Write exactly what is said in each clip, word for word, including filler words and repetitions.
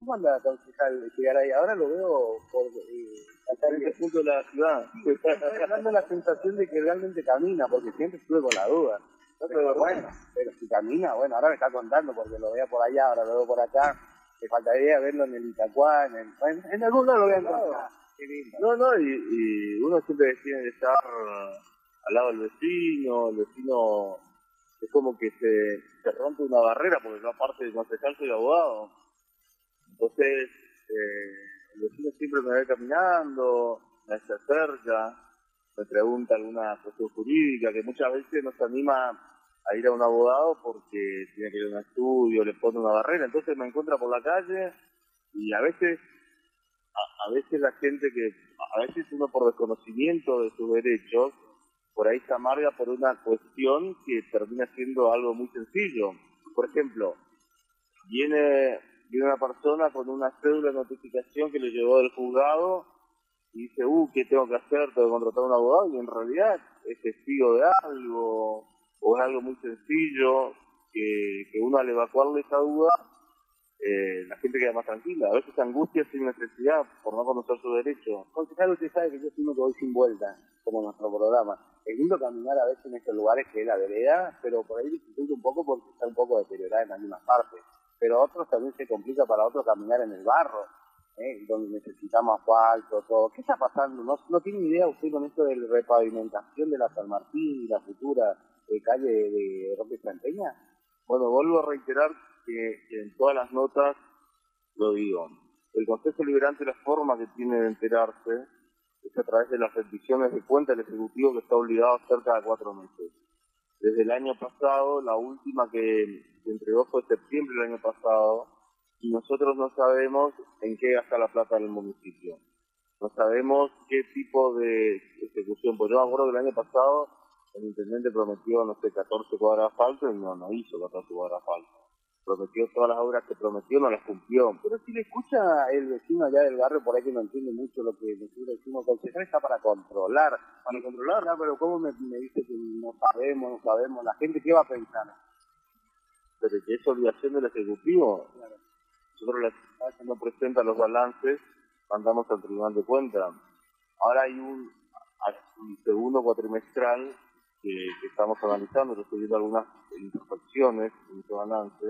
¿Cómo anda la concejal Echegaray? Ahora lo veo por eh, acá en este punto de la ciudad. Sí, estoy dando la sensación de que realmente camina, porque siempre estuve con la duda. Pero bueno, pero si camina, bueno, ahora me está contando porque lo veía por allá, ahora lo veo por acá. Me faltaría verlo en el Itacuá, en, el, en, en algún lado lo voy a encontrar. Qué lindo. No, no, y, y uno siempre tiene que estar al lado del vecino, el vecino es como que se, se rompe una barrera, porque yo aparte de concejal soy abogado. Entonces, eh, el vecino siempre me ve caminando, me se acerca, me pregunta alguna cuestión jurídica, que muchas veces nos anima a ir a un abogado porque tiene que ir a un estudio, le pone una barrera. Entonces me encuentra por la calle y a veces, a, a veces la gente que, a veces uno por desconocimiento de sus derechos, por ahí se amarga por una cuestión que termina siendo algo muy sencillo. Por ejemplo, viene, viene una persona con una cédula de notificación que le llegó del juzgado y dice, uh, ¿qué tengo que hacer? Tengo que contratar a un abogado, y en realidad es testigo de algo, o es algo muy sencillo, que, que uno al evacuarle esa duda, eh, la gente queda más tranquila. A veces angustia sin necesidad por no conocer su derecho. Concejal, usted sabe que yo soy uno que voy sin vuelta, como nuestro programa. Es lindo caminar a veces en estos lugares que es la vereda, pero por ahí dificulta un poco porque está un poco deteriorada en algunas partes. Pero otros también se complica para otros caminar en el barro, ¿eh? Donde necesitamos asfalto, todo. ¿Qué está pasando? ¿No, no tiene idea usted con esto de la repavimentación de la San Martín y la futura eh, calle de Roque Planteña? Bueno, vuelvo a reiterar que, que en todas las notas lo digo. El Consejo Liberante, la forma que tiene de enterarse es a través de las rendiciones de cuenta del Ejecutivo, que está obligado a hacer cada cuatro meses. Desde el año pasado, la última que se entregó fue septiembre del año pasado, y nosotros no sabemos en qué gasta la plata del municipio. No sabemos qué tipo de ejecución. Pues yo me acuerdo que el año pasado el intendente prometió, no sé, catorce cuadras de asfalto, y no, no hizo catorce cuadras de asfalto. Prometió todas las obras que prometió, no las cumplió. Pero si le escucha el vecino allá del barrio, por ahí que no entiende mucho lo que nosotros decimos, concejal está para controlar. Para controlar, ¿no? Pero ¿cómo me, me dice que no sabemos, no sabemos? ¿La gente qué va a pensar? Pero que es obligación del Ejecutivo. Claro. Nosotros la que no presenta los balances, mandamos al Tribunal de Cuentas. Ahora hay un, un segundo cuatrimestral que, que estamos analizando, yo estoy viendo algunas imperfecciones en ese balance,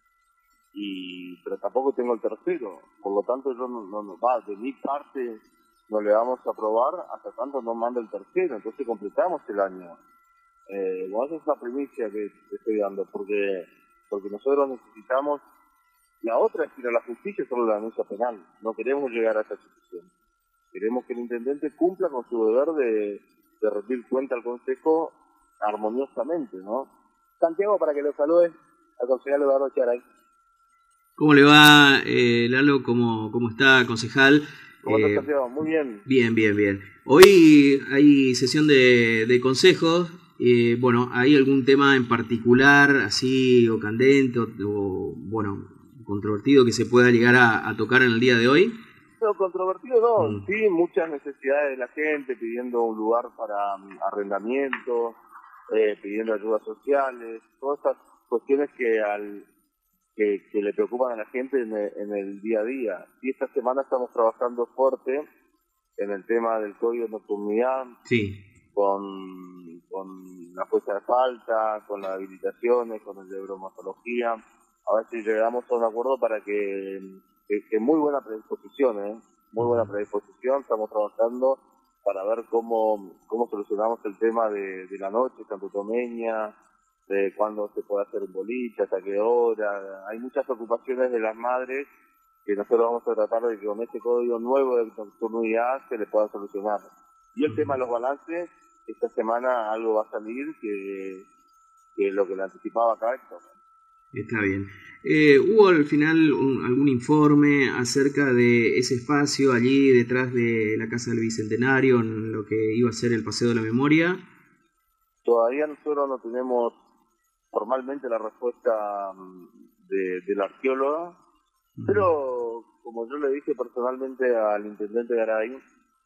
y pero tampoco tengo el tercero, por lo tanto yo no, no, no va, de mi parte no le vamos a aprobar hasta tanto no manda el tercero, entonces completamos el año. Eh, bueno, esa es la primicia que te estoy dando, porque, porque nosotros necesitamos. La otra es ir a la justicia sobre la denuncia penal. No queremos llegar a esa situación. Queremos que el intendente cumpla con su deber de, de rendir cuenta al Consejo armoniosamente, ¿no? Santiago, para que lo salude al concejal Eduardo Echegaray. ¿Cómo le va, eh, Lalo? ¿Cómo, ¿Cómo está, concejal? ¿Cómo está, Santiago? Muy bien. Bien, bien, bien. Hoy hay sesión de, de consejos. Eh, bueno, ¿hay algún tema en particular, así, o candente, o, o bueno, controvertido que se pueda llegar a, a tocar en el día de hoy? No, controvertido no, Mm. sí, muchas necesidades de la gente pidiendo un lugar para um, arrendamiento, eh, pidiendo ayudas sociales, todas estas cuestiones que al que, que le preocupan a la gente en el, en el día a día. Y esta semana estamos trabajando fuerte en el tema del código de nocturnidad, Sí. con, con la puesta de falta, con las habilitaciones, con el de bromatología. A ver si llegamos a un acuerdo para que, que, que muy buena predisposición, ¿eh? Muy buena predisposición. Estamos trabajando para ver cómo, cómo solucionamos el tema de, de la noche santotomeña, de cuándo se puede hacer un boliche, hasta qué hora. Hay muchas ocupaciones de las madres que nosotros vamos a tratar de que con este código nuevo de nocturnidad se le puedan solucionar. Y el tema de los balances, esta semana algo va a salir que, que es lo que le anticipaba acá esto. Está bien. Eh, ¿Hubo al final un, algún informe acerca de ese espacio allí detrás de la Casa del Bicentenario, en lo que iba a ser el Paseo de la Memoria? Todavía nosotros no tenemos formalmente la respuesta de, de la arqueóloga, uh-huh. Pero como yo le dije personalmente al intendente Garay,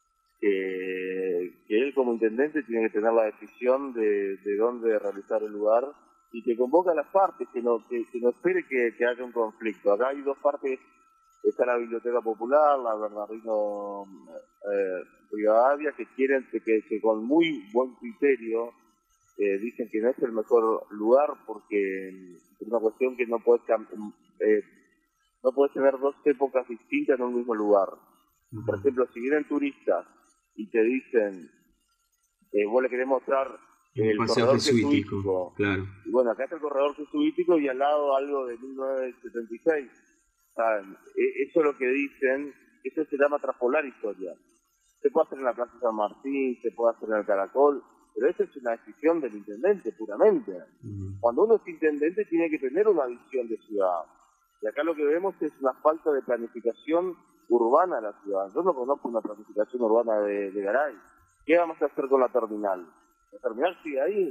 que, que él como intendente tiene que tener la decisión de, de dónde realizar el lugar, y que convoca a las partes, que no, que, que no espere que, que haya un conflicto. Acá hay dos partes está la Biblioteca Popular, la Bernardino eh, Rivadavia, que quieren que, que con muy buen criterio eh, dicen que no es el mejor lugar porque es una cuestión que no puedes eh, no puedes tener dos épocas distintas en un mismo lugar. Uh-huh. Por ejemplo, si vienen turistas y te dicen, eh, vos le querés mostrar el, el corredor jesuítico, claro. Y bueno, acá está el corredor jesuítico y al lado algo de mil novecientos setenta y seis. ¿Saben? Eso es lo que dicen, eso se llama traspolar historia. Se puede hacer en la Plaza San Martín, se puede hacer en el Caracol, pero eso es una decisión del intendente puramente. Uh-huh. Cuando uno es intendente tiene que tener una visión de ciudad. Y acá lo que vemos es una falta de planificación urbana de la ciudad. Yo no conozco una planificación urbana de, de Garay. ¿Qué vamos a hacer con la terminal? ¿La terminal sigue ahí?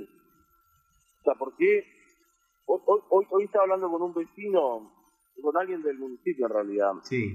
O sea, ¿por qué? Hoy, hoy, hoy estaba hablando con un vecino, con alguien del municipio en realidad. Sí.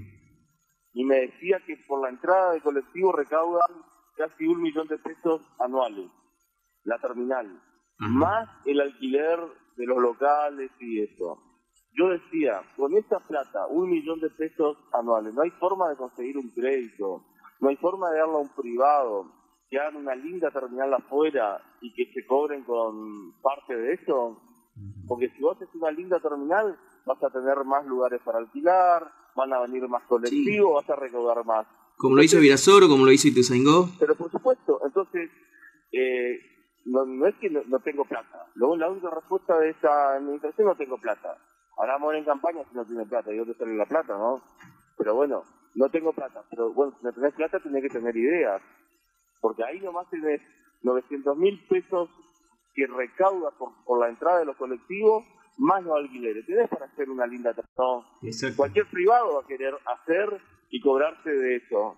Y me decía que por la entrada de colectivo recaudan casi un millón de pesos anuales, la terminal. Ajá. Más el alquiler de los locales y eso. Yo decía, con esta plata, un millón de pesos anuales, no hay forma de conseguir un crédito, no hay forma de darlo a un privado, que hagan una linda terminal afuera y que se cobren con parte de eso, porque si vos haces una linda terminal, vas a tener más lugares para alquilar, van a venir más colectivos, sí. Vas a recaudar más. Como entonces, lo hizo Virasoro, como lo hizo Ituzaingó. Pero por supuesto, entonces, eh, no, no es que no, no tengo plata. Luego la única respuesta de esta administración, no tengo plata. Ahora vamos a ir en campaña si no tiene plata, y dónde sale la plata, ¿no? Pero bueno, no tengo plata, pero bueno, si no tenés plata tenés que tener ideas, porque ahí nomás tenés novecientos mil pesos que recaudas por, por la entrada de los colectivos, más los alquileres. Tenés para hacer una linda no, cualquier privado va a querer hacer y cobrarse de eso.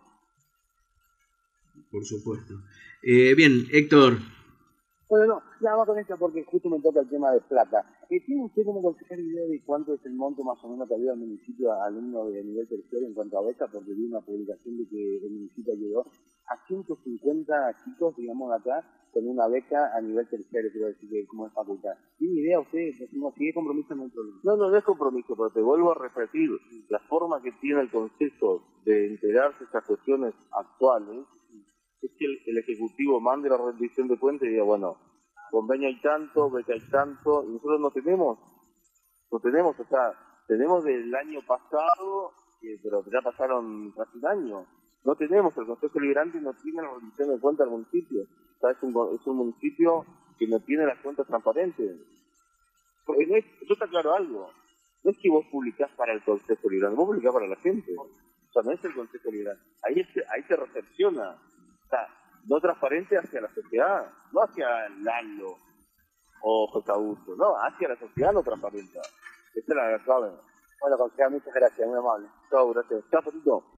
Por supuesto. Eh, bien, Héctor. Bueno, no, nada más con esto porque justo me toca el tema de plata. Eh, ¿Tiene usted como consejero idea de cuánto es el monto más o menos que ayuda al municipio a alumnos de nivel terciario en cuanto a beca? Porque vi una publicación de que el municipio llegó a ciento cincuenta chicos, digamos, acá, con una beca a nivel terciario, quiero decir, que como es facultad. ¿Tiene idea usted? No, si es compromiso no hay problema. No, no, no es compromiso, pero te vuelvo a repetir, la forma que tiene el Consejo de enterarse de estas cuestiones actuales es que el, el Ejecutivo mande la rendición de cuentas y diga, bueno, convenio hay tanto, beca hay tanto, y nosotros no tenemos, no tenemos, o sea, tenemos del año pasado, eh, pero ya pasaron casi un año, no tenemos, el Consejo Liberante no tiene la rendición de cuentas del municipio, o sea, es un, es un municipio que no tiene las cuentas transparentes. Porque no es, yo está claro algo, no es que vos publicás para el Consejo Liberante, vos publicás para la gente, o sea, no es el Consejo Liberante, ahí, es, ahí te recepciona. O sea, no transparente hacia la sociedad, no hacia Lalo o José Augusto, no, hacia la sociedad no transparente. Esta es la clave. Bueno, consejero, muchas gracias, muy amable. Chao, gracias. Chao, Patito.